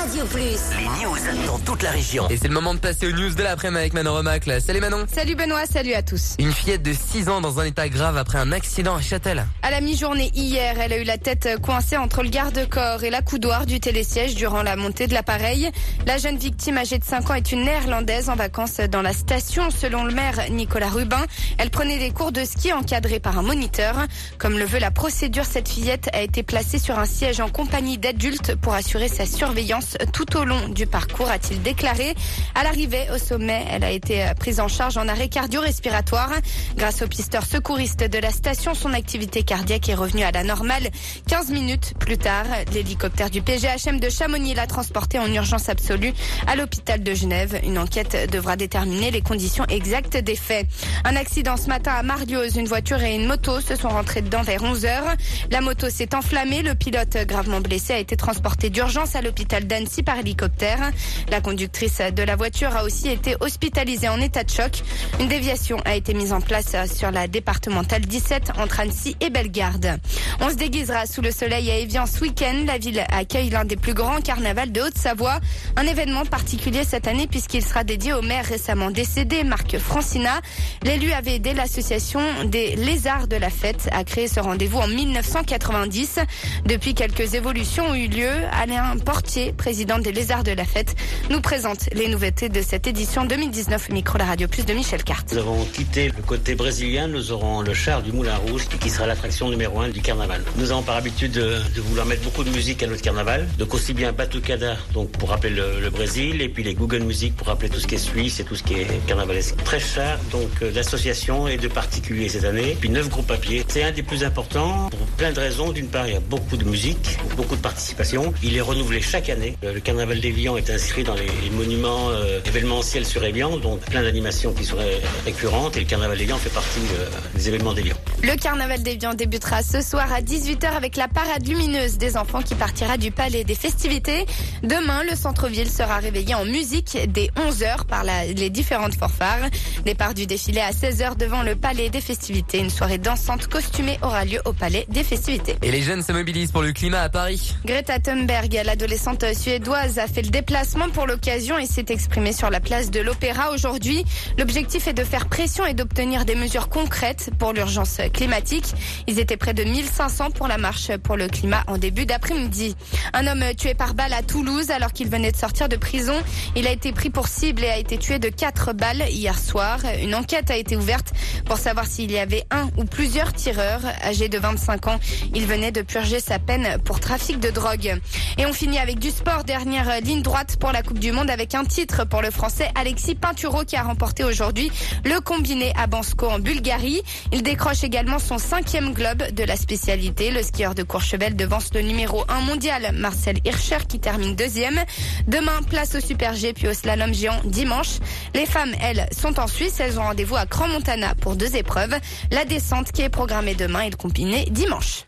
Radio Plus. Les news dans toute la région. Et c'est le moment de passer aux news de l'après-midi avec Manon Remacle. Salut Manon. Salut Benoît, salut à tous. Une fillette de 6 ans dans un état grave après un accident à Châtel. À la mi-journée hier, elle a eu la tête coincée entre le garde-corps et la coudoir du télésiège durant la montée de l'appareil. La jeune victime âgée de 5 ans est une néerlandaise en vacances dans la station. Selon le maire Nicolas Rubin, elle prenait des cours de ski encadrés par un moniteur. Comme le veut la procédure, cette fillette a été placée sur un siège en compagnie d'adultes pour assurer sa surveillance tout au long du parcours, a-t-il déclaré. À l'arrivée au sommet, elle a été prise en charge en arrêt cardio-respiratoire. Grâce aux pisteurs secouristes de la station, son activité cardiaque est revenue à la normale. 15 minutes plus tard, l'hélicoptère du PGHM de Chamonix l'a transportée en urgence absolue à l'hôpital de Genève. Une enquête devra déterminer les conditions exactes des faits. Un accident ce matin à Marlioz. Une voiture et une moto se sont rentrées dedans vers 11h. La moto s'est enflammée. Le pilote gravement blessé a été transporté d'urgence à l'hôpital d'Annecy par hélicoptère. La conductrice de la voiture a aussi été hospitalisée en état de choc. Une déviation a été mise en place sur la départementale 17 entre Annecy et Bellegarde. On se déguisera sous le soleil à Évian ce week-end. La ville accueille l'un des plus grands carnavals de Haute-Savoie. Un événement particulier cette année puisqu'il sera dédié au maire récemment décédé, Marc Francina. L'élu avait aidé l'association des Lézards de la Fête à créer ce rendez-vous en 1990. Depuis, quelques évolutions ont eu lieu. Alain Portier, président des Lézards de la Fête, nous présente les nouveautés de cette édition 2019. Micro la Radio Plus de Michel Carte. Nous avons quitté le côté brésilien. Nous aurons le char du Moulin Rouge qui sera l'attraction numéro 1 du carnaval. Nous avons par habitude de vouloir mettre beaucoup de musique à notre carnaval. Donc aussi bien Batucada, donc pour rappeler le Brésil, et puis les Google Music pour rappeler tout ce qui est suisse et tout ce qui est carnavalesque. Très cher donc d'associations et de particuliers cette année. Puis 9 groupes papier. C'est un des plus importants pour plein de raisons. D'une part, il y a beaucoup de musique, beaucoup de participation. Il est renouvelé chaque année. Le carnaval d'Évian est inscrit dans les monuments événementiels sur Évian, donc plein d'animations qui seraient récurrentes, et le carnaval d'Évian fait partie des événements d'Évian. Le carnaval d'Évian débutera ce soir à 18h avec la parade lumineuse des enfants qui partira du palais des festivités. Demain, le centre-ville sera réveillé en musique dès 11h par les différentes fanfares. Départ du défilé à 16h devant le palais des festivités. Une soirée dansante costumée aura lieu au palais des festivités. Et les jeunes se mobilisent pour le climat à Paris. Greta Thunberg, l'adolescente suédoise, a fait le déplacement pour l'occasion et s'est exprimée sur la place de l'Opéra aujourd'hui. L'objectif est de faire pression et d'obtenir des mesures concrètes pour l'urgence climatique. Ils étaient près de 1500 pour la marche pour le climat en début d'après-midi. Un homme tué par balle à Toulouse alors qu'il venait de sortir de prison. Il a été pris pour cible et a été tué de 4 balles hier soir. Une enquête a été ouverte pour savoir s'il y avait un ou plusieurs tireurs. Âgé de 25 ans, il venait de purger sa peine pour trafic de drogue. Et on finit avec du sport. Dernière ligne droite pour la Coupe du Monde avec un titre pour le Français Alexis Pinturo qui a remporté aujourd'hui le combiné à Bansko en Bulgarie. Il décroche également son 5e globe de la spécialité. Le skieur de Courchevel devance le numéro 1 mondial Marcel Hirscher qui termine 2e. Demain, place au Super G puis au slalom géant dimanche. Les femmes, elles, sont en Suisse. Elles ont rendez-vous à Crans-Montana pour 2 épreuves. La descente qui est programmée demain et le combiné dimanche.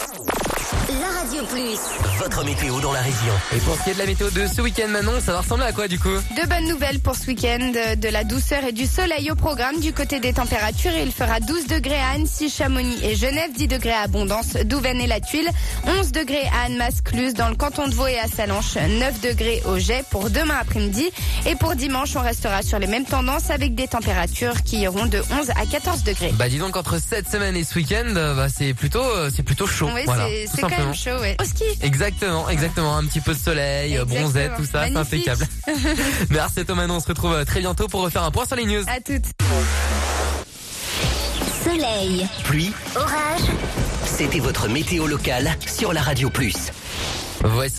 La Radio Plus. Votre météo dans la région. Et pour ce qui est de la météo de ce week-end, Manon, ça va ressembler à quoi du coup? De bonnes nouvelles pour ce week-end, de la douceur et du soleil au programme. Du côté des températures, il fera 12 degrés à Annecy, Chamonix et Genève, 10 degrés à Abondance, Douvaine et la Tuile, 11 degrés à Annemasse, Cluse, dans le canton de Vaud et à Sallanches, 9 degrés au Jet pour demain après-midi. Et pour dimanche, on restera sur les mêmes tendances avec des températures qui iront de 11 à 14 degrés. Bah dis donc, entre cette semaine et ce week-end, c'est plutôt chaud. Oui, voilà, c'est quand même chaud, ouais. Au ski. Exactement. Un petit peu de soleil, bronzette, tout ça, magnifique. c'est impeccable. Merci à toi Manon, on se retrouve très bientôt pour refaire un point sur les news. À toutes. Soleil, Pluie, orage. c'était votre météo locale sur la Radio Plus. Voici